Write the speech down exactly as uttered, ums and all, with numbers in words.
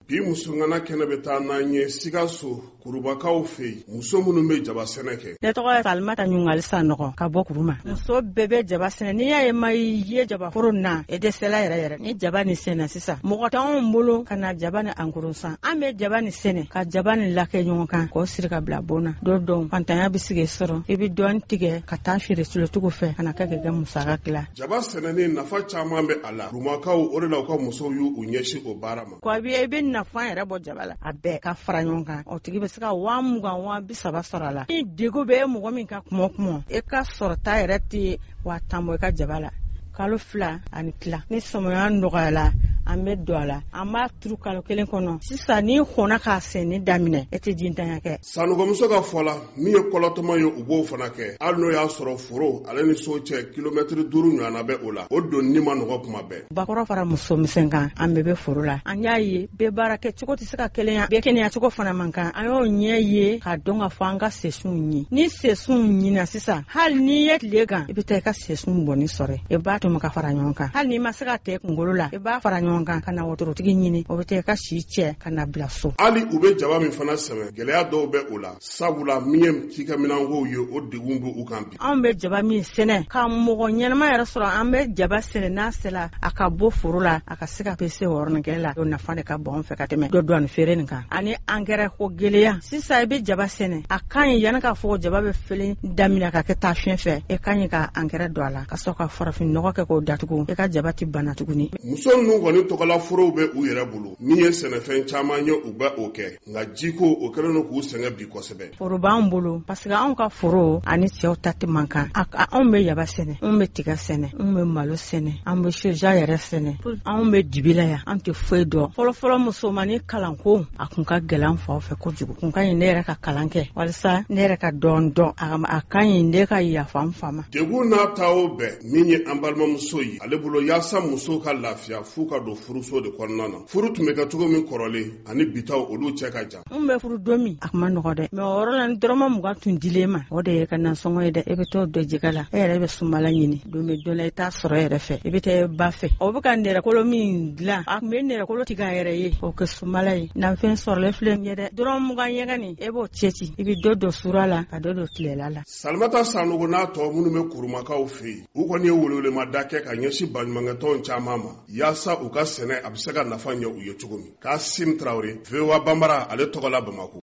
bi musungana kɛnɛ bɛ taa n'an ye Sikaso kurubakaw fɛ muso minnu bɛ jaba sɛnɛ kɛ. Ne tɔgɔ ye Salimata Ɲungalisa Nɔgɔ ka bɔ Kuruma. Muso bɛɛ bɛ jaba sɛnɛ. N'i y'a ye ma ye jaba foro na e dɛsɛla yɛrɛ yɛrɛ. Ni jaba ni sɛnɛ sisan mɔgɔ t'anw bolo ka na jaba ni ankoro san. An bɛ jaba ni sɛnɛ ka jaba ni lakɛ ɲɔgɔn kan k'o siri ka bila bon na. Dɔ dɔn fantanya bɛ sigi sɔrɔ i bɛ dɔɔni tigɛ ka taa feere sulotugu fɛ ka na kɛ kɛ musaka dilan. Jaba sɛnɛni nafa caman bɛ a la. Kurumakaw o de la u ka musow y'u ɲɛsin o baara ma. Ko a bɛ i bɛ nafa yɛrɛ bɔ jaba la a bɛɛ ka fara ɲɔgɔn kan o tigi bɛ se ka waa mugan waa bi saba sɔrɔ a la. Ni degun bɛ mɔgɔ min ka kuma kuma e ka sɔrɔta yɛrɛ tɛ waa tan bɔ i ka jaba la kalo fila ani tila ni sɔmɔya nɔgɔyala an bɛ don a la an b'a turu kalo kelen kɔnɔ sisan ni kɔnna k'a sɛnɛ daminɛ e tɛ jintanya kɛ. Sanɔgɔmuso ka fɔ la min ye kɔlɔtɔma ye u b'o fana kɛ hali n'o y'a sɔrɔ foro ale ni so cɛ kilomɛtiri duuru ɲɔgɔnna bɛ o la o donni ma nɔgɔ kuma bɛɛ. Bakɔrɔ fara muso misɛn kan an bɛɛ bɛ foro la an y'a ye bɛɛ baara kɛ cogo tɛ se ka kelen bɛɛ kɛnɛya cogo fana man kan an y'o ɲɛ ye k'a dɔn ka fɔ an ka sesunw ɲi ni sesunw ɲina sisan hali n'i ye tile kan i bɛ taa i ka sesunw bɔnni sɔrɔ i b'a to ma ka fara ɲɔgɔn kan hali n'i ma se ka tɛ kunkolo la i b'a fara ɲɔgɔn kan ka na wotorotigi ɲini o bɛ taa i ka si cɛ ka na bila so. Hali u bɛ jaba min fana sɛnɛ gɛlɛya dɔw bɛ o la sabula min ye cikɛminankow ye o degun bɛ u kan bi. Anw bɛ jaba min sɛnɛ ka mɔgɔ ɲɛnama yɛrɛ sɔrɔ an bɛ jaba sɛnɛ n'a sera a ka bɔ foro la a ka se ka pese wɔɔrɔnin kɛ la o nafa de ka bon fɛ ka tɛmɛ dɔ dɔɔni feere nin kan ani angɛrɛ ko gɛlɛya sisan i bɛ jaba sɛnɛ a kan ye yanni k'a fɔ jaba bɛ felen daminɛ ka kɛ taa fiɲɛ fɛ e kan ye ka angɛrɛ don a la ka sɔrɔ ka farafin nɔgɔ kɛ k'o datugu e ka jaba ti bana tuguni. Muso ninnu kɔni tɔgɔla forow bɛ u yɛrɛ bolo min ye sɛnɛfɛn caman ye u bɛ o kɛ nka jiko o kɛlen don k'u sɛgɛn bi kosɛbɛ. Foro b'an bolo parce que anw ka foro ani cɛw ta tɛ man kan anw bɛ jaba sɛnɛ anw bɛ tiga sɛnɛ anw bɛ malo sɛnɛ anw bɛ soja yɛrɛ sɛnɛ anw bɛ dibi la yan an tɛ foyi dɔn fɔlɔfɔlɔ musomanni kalanko a kun ka gɛlɛn faw fɛ kojugu kun ka ɲi ne yɛrɛ ka kalan kɛ walasa ne yɛrɛ ka dɔn dɔn a ka ɲi ne ka yafa n fa ma. Degun n'a ta o bɛɛ min ye an balimamuso ye ale bolo yaasa musow ka lafiya f'u ka don furuso de kɔnɔna na furu tun bɛ kɛ cogo min kɔrɔlen ani bitaw olu cɛ ka jan. N bɛ furu don min a kuma nɔgɔ dɛ mɛ o yɔrɔ la ni dɔrɔmɛ mugan tun dilen ma o de ye ka nasɔngɔ ye dɛ e bɛ t'o dɔ jɛgɛ la e yɛrɛ bɛ sumala ɲini don bɛ dɔ la i t'a sɔrɔ yɛrɛ fɛ i bɛ taa ba fɛ o bɛ ka nɛrɛkolo min dilan a tun bɛ nɛrɛkolo tigɛ a yɛrɛ ye o kɛ sumala ye nanfɛn sɔrɔlen filɛ nin ye dɛ dɔrɔmɛ mugan ɲɛgɛn nin e b'o cɛ ci i bɛ dɔ don sura la ka dɔ don tilela la. Salimata Sanogo n'a tɔ minnu bɛ kurumakaw fɛ yen u kɔni ye welewelema kɛ ka ɲɛsin baɲumankɛtɔnw caman ma yaasa u ka sɛnɛ a bɛ se ka nafa ɲɛ u ye cogo min. Kasim Traoré V O A Banbara ale tɔgɔ la Bamakɔ.